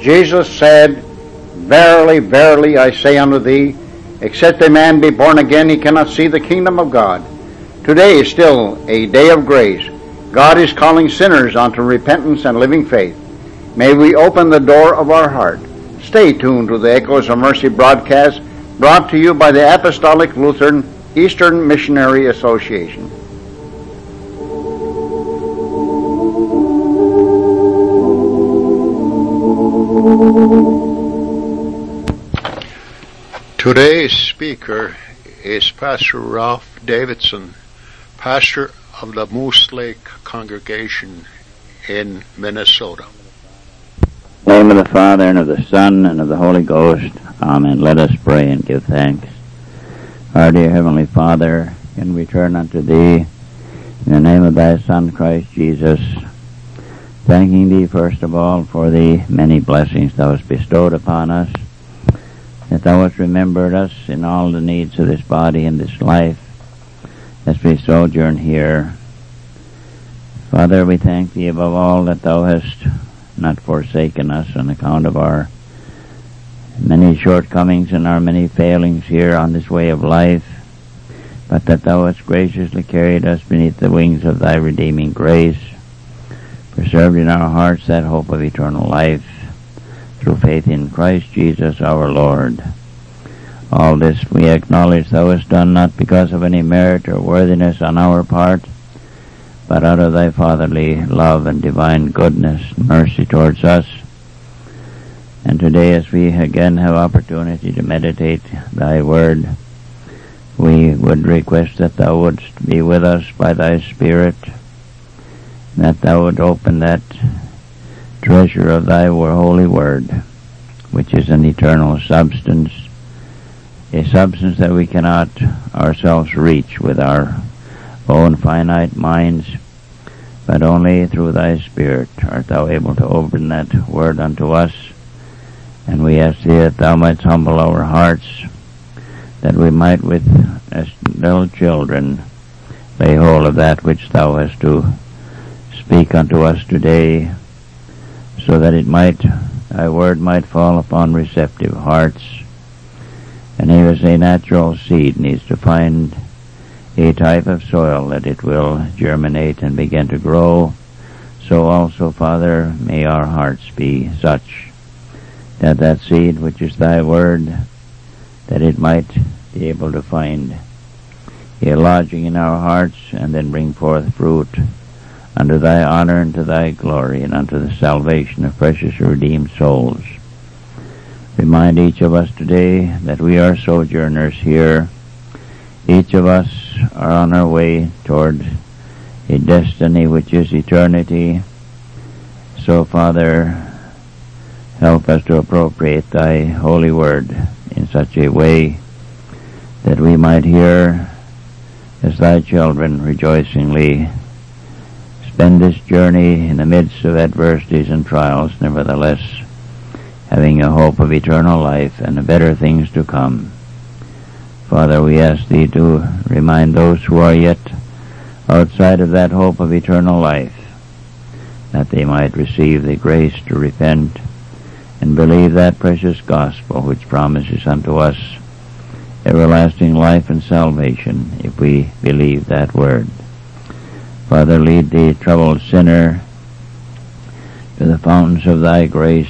Jesus said, Verily, verily, I say unto thee, except a man be born again, he cannot see the kingdom of God. Today is still a day of grace. God is calling sinners unto repentance and living faith. May we open the door of our heart. Stay tuned to the Echoes of Mercy broadcast, brought to you by the Apostolic Lutheran Eastern Missionary Association. Today's speaker is Pastor Ralph Davidson, pastor of the Moose Lake congregation in Minnesota. In the name of the Father, and of the Son, and of the Holy Ghost. Amen. Let us pray and give thanks. Our dear Heavenly Father, in return unto Thee, in the name of Thy Son, Christ Jesus, thanking Thee first of all for the many blessings Thou hast bestowed upon us, that Thou hast remembered us in all the needs of this body and this life as we sojourn here. Father, we thank Thee above all that Thou hast not forsaken us on account of our many shortcomings and our many failings here on this way of life, but that Thou hast graciously carried us beneath the wings of Thy redeeming grace, preserved in our hearts that hope of eternal life, through faith in Christ Jesus our Lord. All this we acknowledge Thou hast done not because of any merit or worthiness on our part, but out of Thy fatherly love and divine goodness and mercy towards us. And today, as we again have opportunity to meditate Thy Word, we would request that Thou wouldst be with us by Thy Spirit, that Thou would open that treasure of Thy holy Word, which is an eternal substance, a substance that we cannot ourselves reach with our own finite minds, but only through Thy Spirit art Thou able to open that Word unto us. And we ask Thee that Thou mightst humble our hearts, that we might with as little children lay hold of that which Thou hast to speak unto us today, so that Thy Word might fall upon receptive hearts. And here as a natural seed needs to find a type of soil that it will germinate and begin to grow, so also, Father, may our hearts be such that that seed which is Thy Word, that it might be able to find a lodging in our hearts and then bring forth fruit unto Thy honor and to Thy glory and unto the salvation of precious redeemed souls. Remind each of us today that we are sojourners here. Each of us are on our way toward a destiny which is eternity. So, Father, help us to appropriate Thy holy Word in such a way that we might hear as Thy children rejoicingly spend this journey in the midst of adversities and trials, nevertheless having a hope of eternal life and of better things to come. Father, we ask Thee to remind those who are yet outside of that hope of eternal life, that they might receive the grace to repent and believe that precious gospel which promises unto us everlasting life and salvation if we believe that word. Father, lead the troubled sinner to the fountains of Thy grace,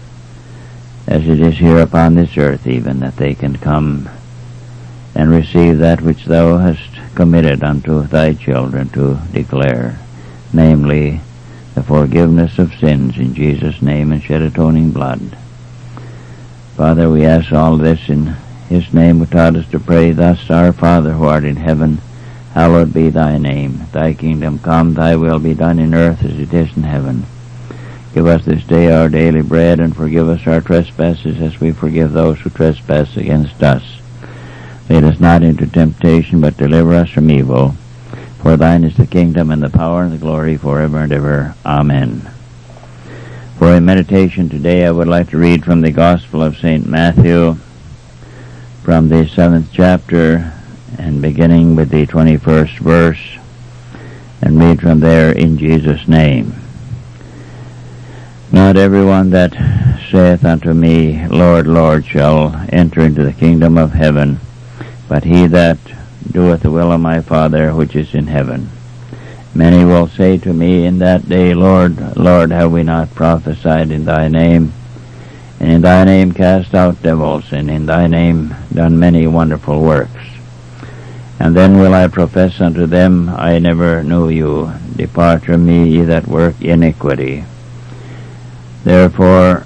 as it is here upon this earth even, that they can come and receive that which Thou hast committed unto Thy children to declare, namely, the forgiveness of sins in Jesus' name and shed atoning blood. Father, we ask all this in His name, who taught us to pray thus: Our Father, who art in heaven, hallowed be Thy name. Thy kingdom come, Thy will be done in earth as it is in heaven. Give us this day our daily bread, and forgive us our trespasses as we forgive those who trespass against us. Lead us not into temptation, but deliver us from evil. For Thine is the kingdom and the power and the glory forever and ever. Amen. For a meditation today, I would like to read from the Gospel of St. Matthew, from the 7th chapter, and beginning with the 21st verse, and read from there in Jesus' name. Not everyone that saith unto me, Lord, Lord, shall enter into the kingdom of heaven, but he that doeth the will of my Father which is in heaven. Many will say to me in that day, Lord, Lord, have we not prophesied in thy name, and in thy name cast out devils, and in thy name done many wonderful works? And then will I profess unto them, I never knew you. Depart from me, ye that work iniquity. Therefore,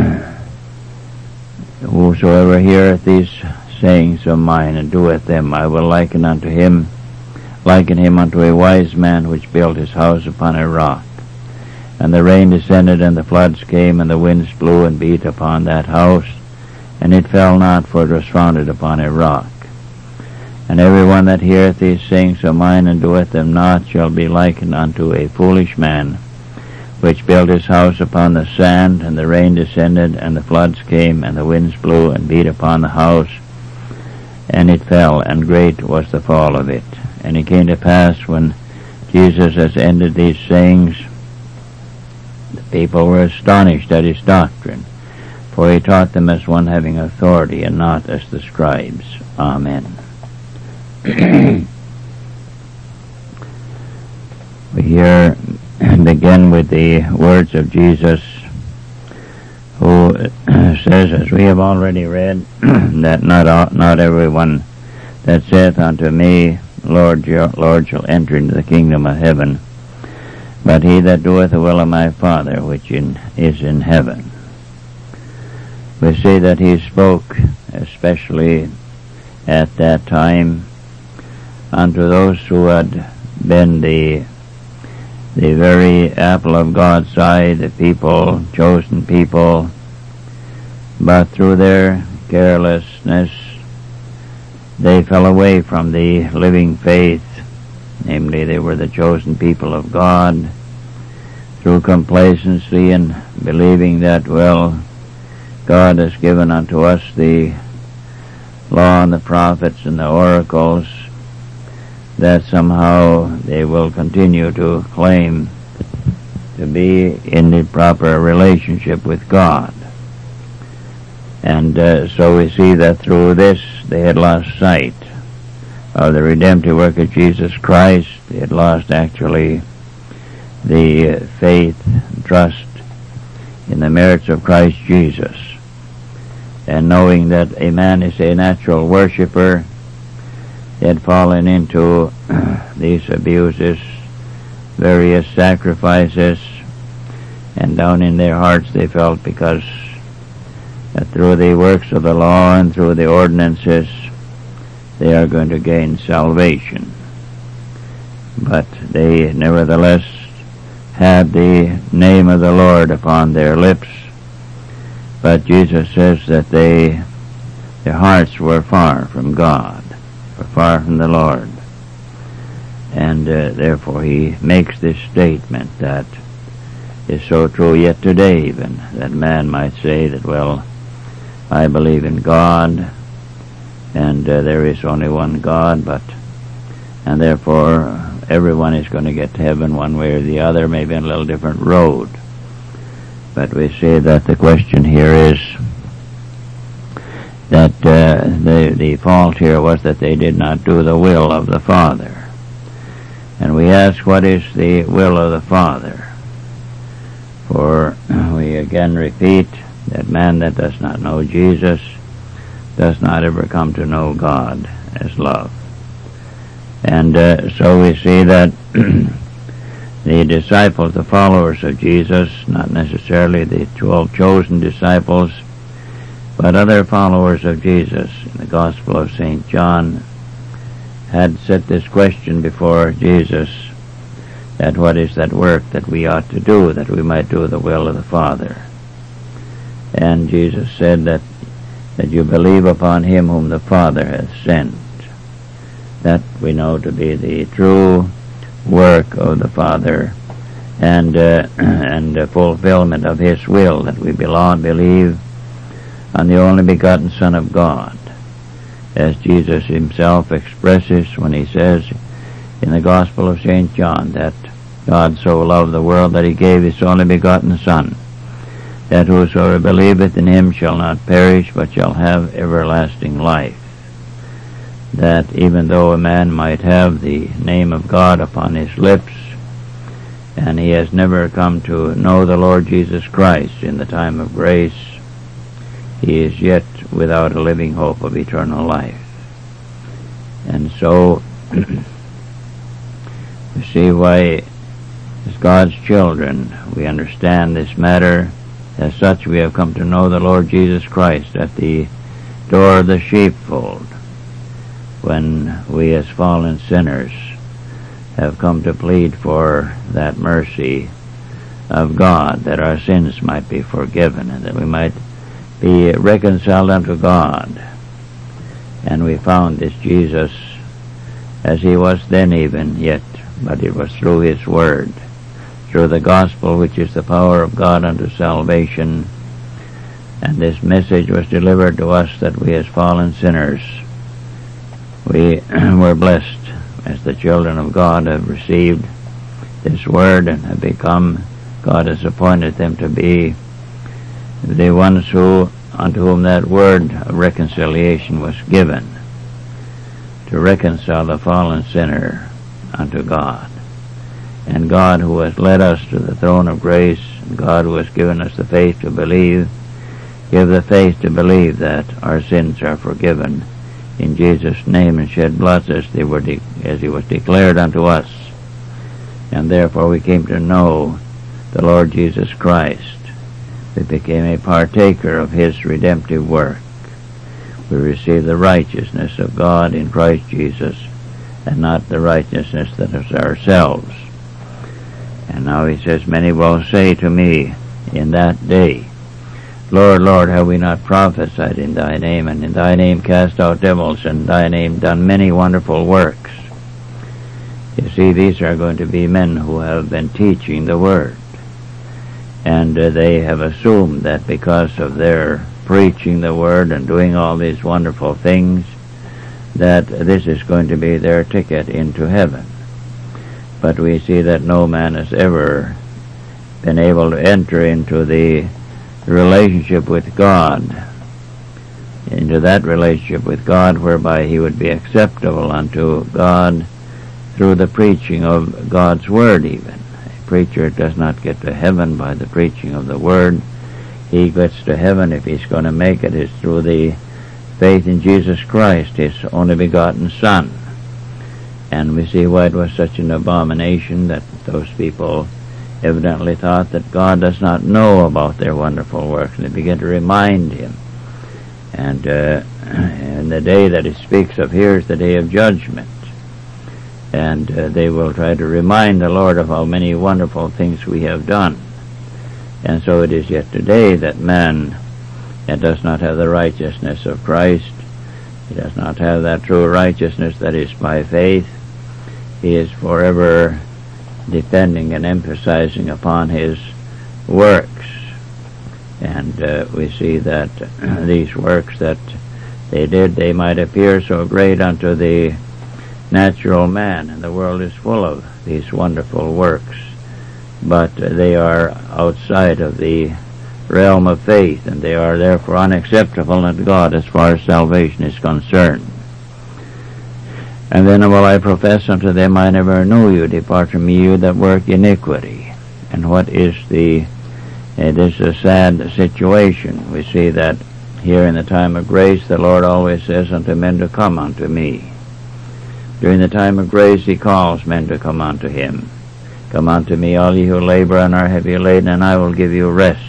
whosoever heareth these sayings of mine and doeth them, I will liken him unto a wise man which built his house upon a rock. And the rain descended, and the floods came, and the winds blew and beat upon that house, and it fell not, for it was founded upon a rock. And every one that heareth these sayings of mine and doeth them not shall be likened unto a foolish man, which built his house upon the sand, and the rain descended, and the floods came, and the winds blew and beat upon the house, and it fell, and great was the fall of it. And it came to pass, when Jesus has ended these sayings, the people were astonished at his doctrine, for he taught them as one having authority, and not as the scribes. Amen. We here begin with the words of Jesus, who says, as we have already read, that not everyone that saith unto me, Lord, Lord, shall enter into the kingdom of heaven, but he that doeth the will of my Father which is in heaven. We see that he spoke, especially at that time, unto those who had been the very apple of God's eye, the people, chosen people, but through their carelessness they fell away from the living faith. Namely, they were the chosen people of God. Through complacency and believing that, well, God has given unto us the law and the prophets and the oracles, that somehow they will continue to claim to be in the proper relationship with God. And so we see that through this they had lost sight of the redemptive work of Jesus Christ. They had lost actually the faith and trust in the merits of Christ Jesus. And knowing that a man is a natural worshipper, they had fallen into these abuses, various sacrifices, and down in their hearts they felt, because that through the works of the law and through the ordinances they are going to gain salvation. But they nevertheless had the name of the Lord upon their lips, but Jesus says that their hearts were far from God, were far from the Lord. And therefore he makes this statement that is so true yet today even, that man might say that, well, I believe in God, and there is only one God, and therefore everyone is going to get to heaven one way or the other, maybe on a little different road. But we say that the question here is that the fault here was that they did not do the will of the Father. And we ask, what is the will of the Father? For we again repeat that man that does not know Jesus does not ever come to know God as love. And so we see that the disciples, the followers of Jesus, not necessarily the 12 chosen disciples, but other followers of Jesus in the Gospel of St. John, had set this question before Jesus, that what is that work that we ought to do, that we might do the will of the Father? And Jesus said that you believe upon him whom the Father hath sent. That we know to be the true work of the Father, and fulfillment of his will, that we believe on the only begotten Son of God, as Jesus himself expresses when he says in the Gospel of St. John that God so loved the world that he gave his only begotten Son, that whosoever believeth in him shall not perish, but shall have everlasting life. That even though a man might have the name of God upon his lips, and he has never come to know the Lord Jesus Christ in the time of grace, he is yet without a living hope of eternal life. And so, we see why, as God's children, we understand this matter. As such, we have come to know the Lord Jesus Christ at the door of the sheepfold, when we as fallen sinners have come to plead for that mercy of God, that our sins might be forgiven, and that we might be reconciled unto God. And we found this Jesus as he was then even yet, but it was through his word, through the gospel, which is the power of God unto salvation. And this message was delivered to us, that we as fallen sinners, we were blessed as the children of God, have received this word and have become, God has appointed them to be the ones unto whom that word of reconciliation was given, to reconcile the fallen sinner unto God. And God, who has led us to the throne of grace, and God, who has given us the faith to believe, give the faith to believe that our sins are forgiven in Jesus' name, and shed blood as he was declared unto us. And therefore we came to know the Lord Jesus Christ. We became a partaker of his redemptive work. We received the righteousness of God in Christ Jesus, and not the righteousness that is ourselves. And now he says, many will say to me in that day, Lord, Lord, have we not prophesied in thy name, and in thy name cast out devils, and in thy name done many wonderful works? You see, these are going to be men who have been teaching the word. And they have assumed that because of their preaching the word and doing all these wonderful things, that this is going to be their ticket into heaven. But we see that no man has ever been able to enter into the relationship with God, into that relationship with God whereby he would be acceptable unto God through the preaching of God's word even. A preacher does not get to heaven by the preaching of the word. He gets to heaven, if he's going to make it, is through the faith in Jesus Christ, his only begotten Son. And we see why it was such an abomination that those people evidently thought that God does not know about their wonderful works, and they begin to remind him. And the day that he speaks of here is the day of judgment. And they will try to remind the Lord of how many wonderful things we have done. And so it is yet today that man does not have the righteousness of Christ. He does not have that true righteousness that is by faith. He is forever depending and emphasizing upon his works. And we see that these works that they did, they might appear so great unto the natural man, and the world is full of these wonderful works, but they are outside of the realm of faith, and they are therefore unacceptable unto God as far as salvation is concerned. And then will I profess unto them, I never knew you, depart from me, you that work iniquity. And what is this is a sad situation. We see that here in the time of grace, the Lord always says unto men to come unto me. During the time of grace, he calls men to come unto him. Come unto me, all ye who labor and are heavy laden, and I will give you rest.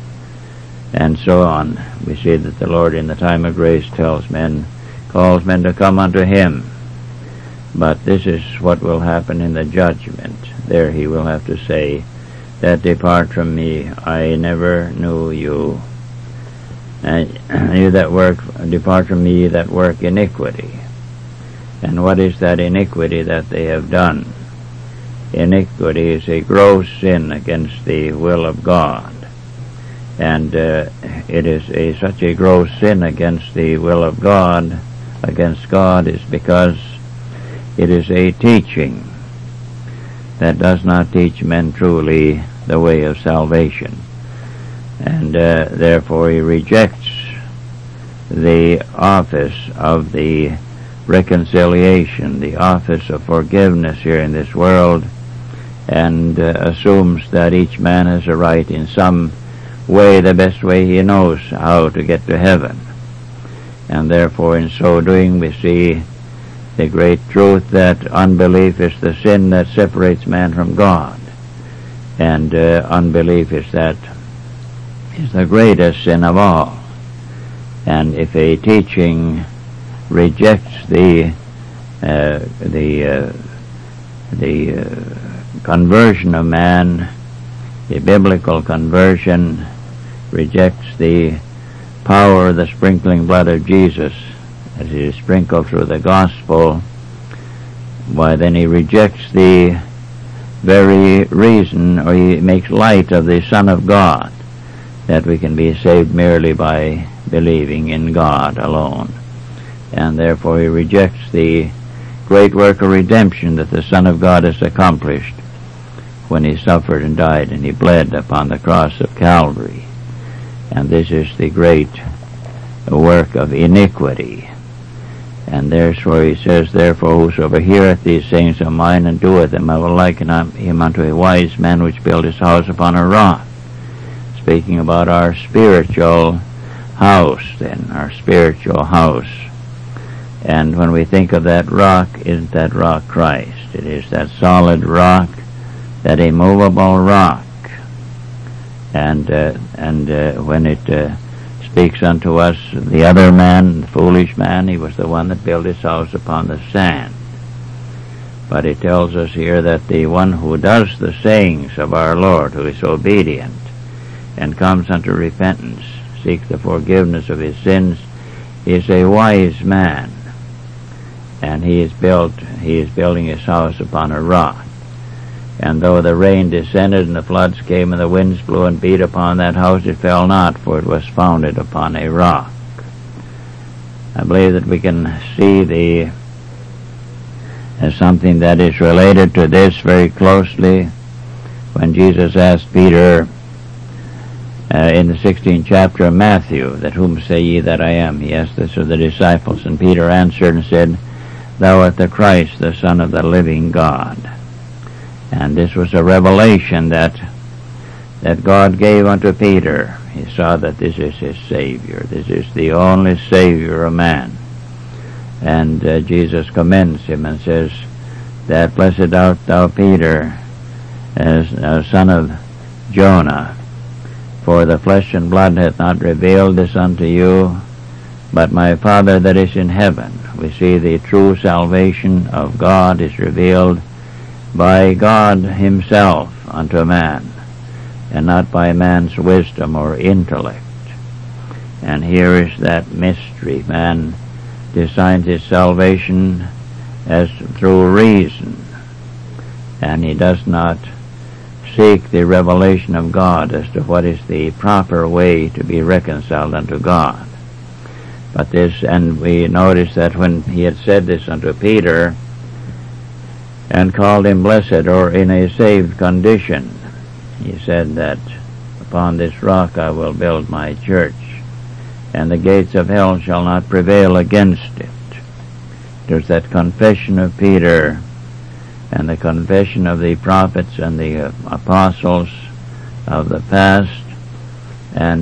And so on. We see that the Lord in the time of grace calls men to come unto him. But this is what will happen in the judgment. There he will have to say, that depart from me, I never knew you. And you that work, depart from me, that work iniquity. And what is that iniquity that they have done? Iniquity is a gross sin against the will of God. And it is such a gross sin against the will of God, against God, is because it is a teaching that does not teach men truly the way of salvation. And therefore he rejects the office of the reconciliation, the office of forgiveness here in this world, and assumes that each man has a right in some way, the best way he knows how to get to heaven. And therefore in so doing we see the great truth that unbelief is the sin that separates man from God. And unbelief is the greatest sin of all. And if a teaching rejects the conversion of man, the biblical conversion, rejects the power of the sprinkling blood of Jesus as it is sprinkled through the gospel, why then he rejects the very reason, or he makes light of the Son of God, that we can be saved merely by believing in God alone. And therefore he rejects the great work of redemption that the Son of God has accomplished when he suffered and died and he bled upon the cross of Calvary. And this is the great work of iniquity. And therefore he says, therefore whosoever heareth these sayings of mine and doeth them, I will liken him unto a wise man which built his house upon a rock. Speaking about our spiritual house then, our spiritual house. And when we think of that rock, isn't that rock Christ? It is that solid rock, that immovable rock. And when it speaks unto us, the other man, the foolish man, he was the one that built his house upon the sand. But it tells us here that the one who does the sayings of our Lord, who is obedient, and comes unto repentance, seeks the forgiveness of his sins, is a wise man. And he is building his house upon a rock. And though the rain descended and the floods came and the winds blew and beat upon that house, it fell not, for it was founded upon a rock. I believe that we can see as something that is related to this very closely when Jesus asked Peter in the 16th chapter of Matthew, that whom say ye that I am? He asked this of the disciples, and Peter answered and said, Thou art the Christ, the Son of the living God. And this was a revelation that God gave unto Peter. He saw that this is his Savior. This is the only Savior of man. And Jesus commends him and says that, Blessed art thou, Peter, as son of Jonah, for the flesh and blood hath not revealed this unto you, but my Father that is in heaven. We see the true salvation of God is revealed by God himself unto man, and not by man's wisdom or intellect. And here is that mystery. Man designs his salvation as through reason, and he does not seek the revelation of God as to what is the proper way to be reconciled unto God. But this, and we notice that when he had said this unto Peter, and called him blessed, or in a saved condition, he said that upon this rock I will build my church, and the gates of hell shall not prevail against it. There's that confession of Peter and the confession of the prophets and the apostles of the past, and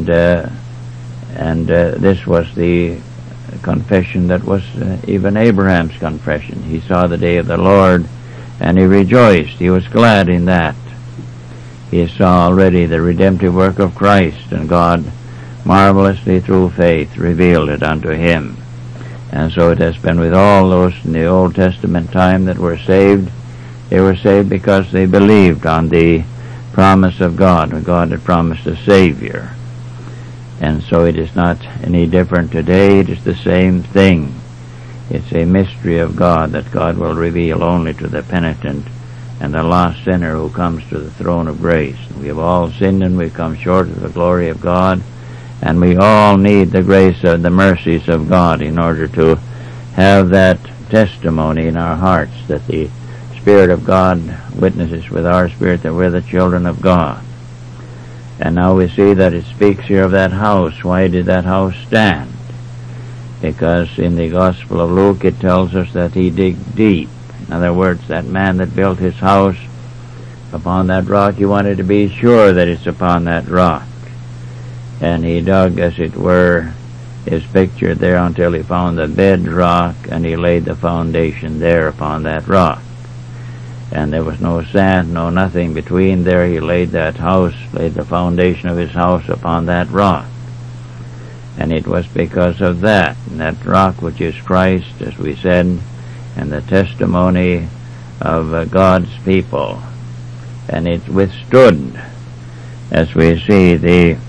this was the confession that was even Abraham's confession. He saw the day of the Lord, and he rejoiced. He was glad in that. He saw already the redemptive work of Christ, and God marvelously through faith revealed it unto him. And so it has been with all those in the Old Testament time that were saved. They were saved because they believed on the promise of God, when God had promised a Savior. And so it is not any different today. It is the same thing. It's a mystery of God that God will reveal only to the penitent and the lost sinner who comes to the throne of grace. We have all sinned and we've come short of the glory of God, and we all need the grace of the mercies of God in order to have that testimony in our hearts that the Spirit of God witnesses with our spirit that we're the children of God. And now we see that it speaks here of that house. Why did that house stand? Because in the Gospel of Luke it tells us that he digged deep. In other words, that man that built his house upon that rock, he wanted to be sure that it's upon that rock. And he dug, as it were, is pictured there until he found the bedrock, and he laid the foundation there upon that rock. And there was no sand, no nothing between there. He laid that house, laid the foundation of his house upon that rock. And it was because of that, and that rock which is Christ, as we said, and the testimony of God's people. And it withstood, as we see, the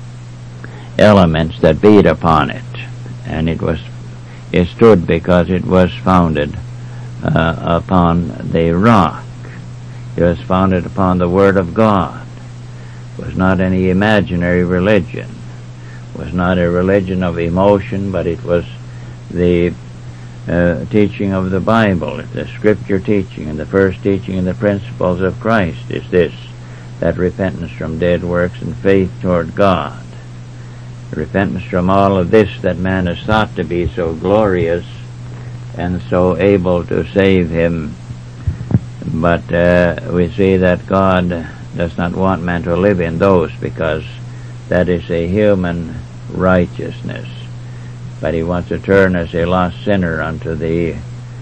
elements that beat upon it. And it stood because it was founded upon the rock. It was founded upon the Word of God. It was not any imaginary religion. It was not a religion of emotion, but it was the teaching of the Bible, the Scripture teaching, and the first teaching and the principles of Christ is this, that repentance from dead works and faith toward God. Repentance from all of this that man is thought to be so glorious and so able to save him. But we see that God does not want man to live in those, because that is a human righteousness. But he wants to turn as a lost sinner unto the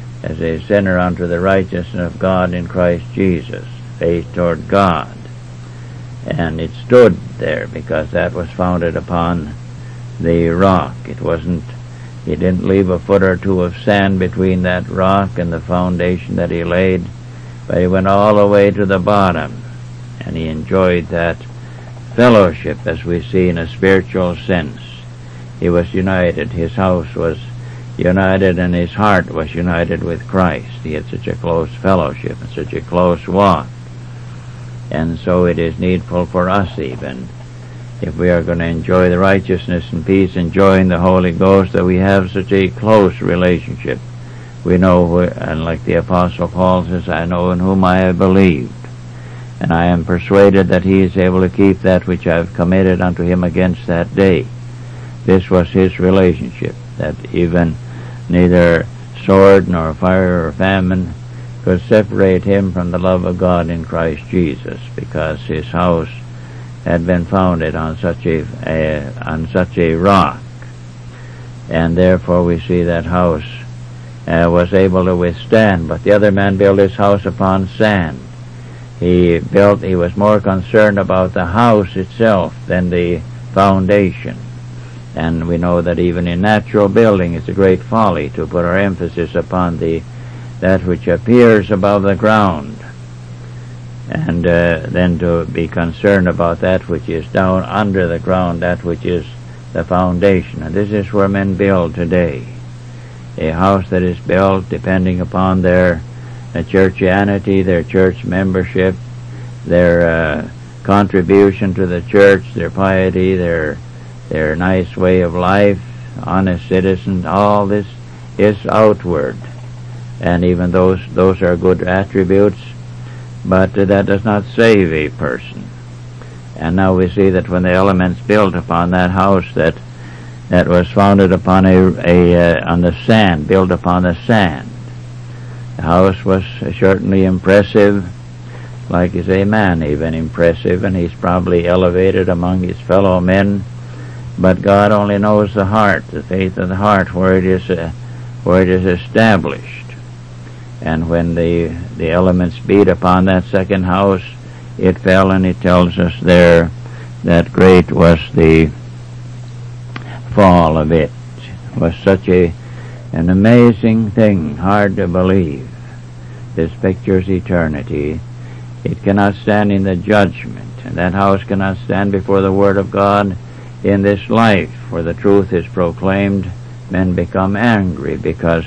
righteousness of God in Christ Jesus, faith toward God. And it stood there because that was founded upon the rock. He didn't leave a foot or two of sand between that rock and the foundation that he laid, but he went all the way to the bottom, and he enjoyed that fellowship, as we see, in a spiritual sense. He was united. His house was united, and his heart was united with Christ. He had such a close fellowship and such a close walk. And so it is needful for us, even, if we are going to enjoy the righteousness and peace, enjoying the Holy Ghost, that we have such a close relationship. We know, and like the Apostle Paul says, I know in whom I have believed, and I am persuaded that he is able to keep that which I have committed unto him against that day. This was his relationship, that even neither sword nor fire or famine could separate him from the love of God in Christ Jesus, because his house had been founded on such a rock. And therefore we see that house was able to withstand. But the other man built his house upon sand. He was more concerned about the house itself than the foundation. And we know that even in natural building it's a great folly to put our emphasis upon that which appears above the ground, and then to be concerned about that which is down under the ground, that which is the foundation. And this is where men build today. A house that is built depending upon their churchianity, their church membership, their contribution to the church, their piety, their nice way of life, honest citizens. All this is outward, and even those are good attributes, but that does not save a person. And now we see that when the elements built upon that house that was founded upon on the sand, built upon the sand, the house was certainly impressive, like is a man even impressive, and he's probably elevated among his fellow men. But God only knows the heart, the faith of the heart, where it is established. And when the elements beat upon that second house, it fell, and it tells us there that great was the fall of it. It was such an amazing thing, hard to believe. This pictures eternity. It cannot stand in the judgment, and that house cannot stand before the Word of God in this life, where the truth is proclaimed. Men become angry because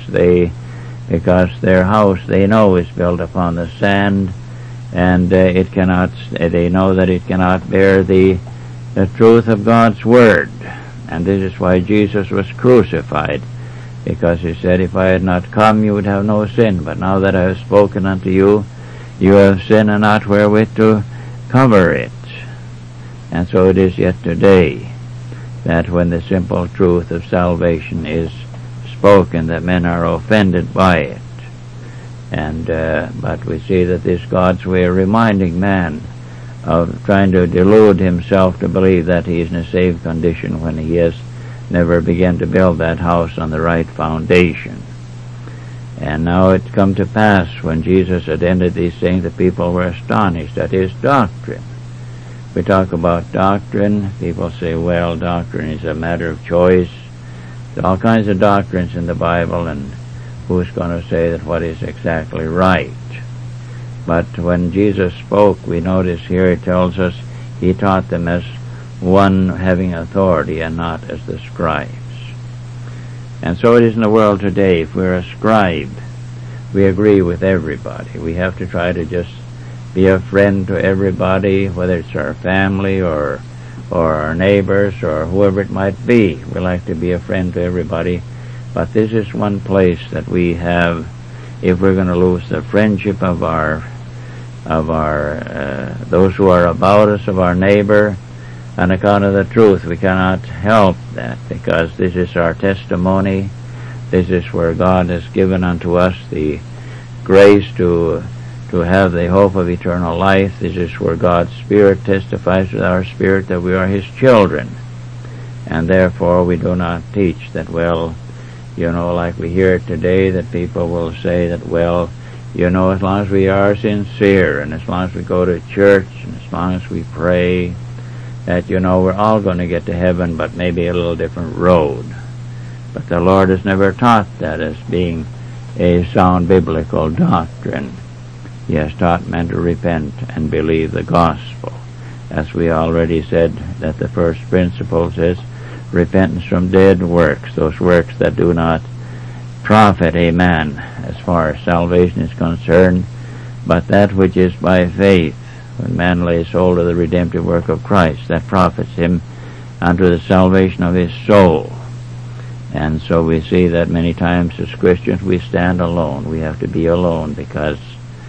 their house, they know, is built upon the sand, and they know that it cannot bear the truth of God's Word. And this is why Jesus was crucified, because he said, if I had not come, you would have no sin, but now that I have spoken unto you, you have sin and not wherewith to cover it. And so it is yet today, that when the simple truth of salvation is spoken, that men are offended by it. And but we see that this God's way of reminding man of trying to delude himself to believe that he is in a saved condition when he has never begun to build that house on the right foundation. And now it's come to pass, when Jesus had ended these things, the people were astonished at his doctrine. We talk about doctrine, people say, well, doctrine is a matter of choice. There's all kinds of doctrines in the Bible, and who's going to say that what is exactly right? But when Jesus spoke, we notice here it tells us he taught them as one having authority and not as the scribes. And so it is in the world today. If we're a scribe, we agree with everybody. We have to try to just be a friend to everybody, whether it's our family or our neighbors or whoever it might be. We like to be a friend to everybody. But this is one place that we have, if we're going to lose the friendship of our those who are about us, of our neighbor, on account of the truth, we cannot help that, because this is our testimony. This is where God has given unto us the grace to have the hope of eternal life. This is where God's Spirit testifies with our spirit that we are His children. And therefore we do not teach that, well, like we hear it today, that people will say that, well, as long as we are sincere, and as long as we go to church, and as long as we pray, that, we're all going to get to heaven, but maybe a little different road. But the Lord has never taught that as being a sound biblical doctrine. He has taught men to repent and believe the gospel. As we already said, that the first principle is repentance from dead works, those works that do not profit a man as far as salvation is concerned, but that which is by faith, when man lays hold of the redemptive work of Christ, that profits him unto the salvation of his soul. And so we see that many times as Christians we stand alone. We have to be alone because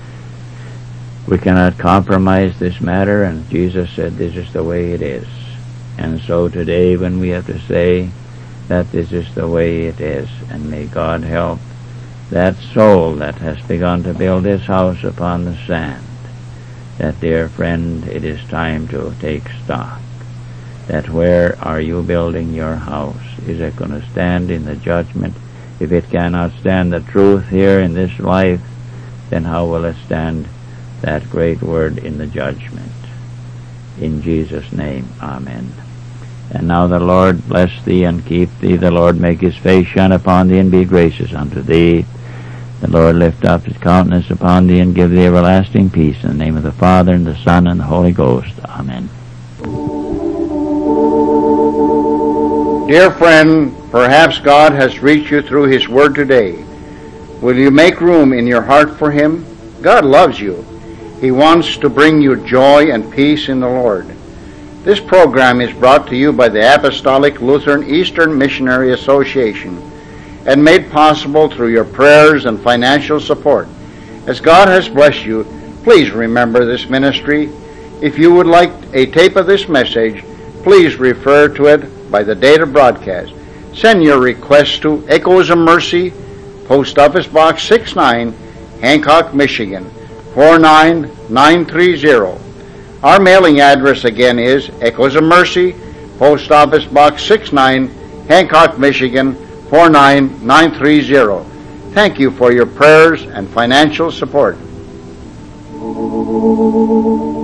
we cannot compromise this matter, and Jesus said this is the way it is. And so today, when we have to say that this is the way it is, and may God help that soul that has begun to build his house upon the sand, that, dear friend, it is time to take stock. That where are you building your house? Is it going to stand in the judgment? If it cannot stand the truth here in this life, then how will it stand that great word in the judgment? In Jesus' name, amen. And now the Lord bless thee and keep thee. The Lord make his face shine upon thee and be gracious unto thee. The Lord lift up his countenance upon thee and give thee everlasting peace. In the name of the Father, and the Son, and the Holy Ghost. Amen. Dear friend, perhaps God has reached you through his word today. Will you make room in your heart for him? God loves you. He wants to bring you joy and peace in the Lord. This program is brought to you by the Apostolic Lutheran Eastern Missionary Association and made possible through your prayers and financial support. As God has blessed you, please remember this ministry. If you would like a tape of this message, please refer to it by the date of broadcast. Send your request to Echoes of Mercy, Post Office Box 69, Hancock, Michigan 49930. Our mailing address again is Echoes of Mercy, Post Office Box 69, Hancock, Michigan 49930. Thank you for your prayers and financial support.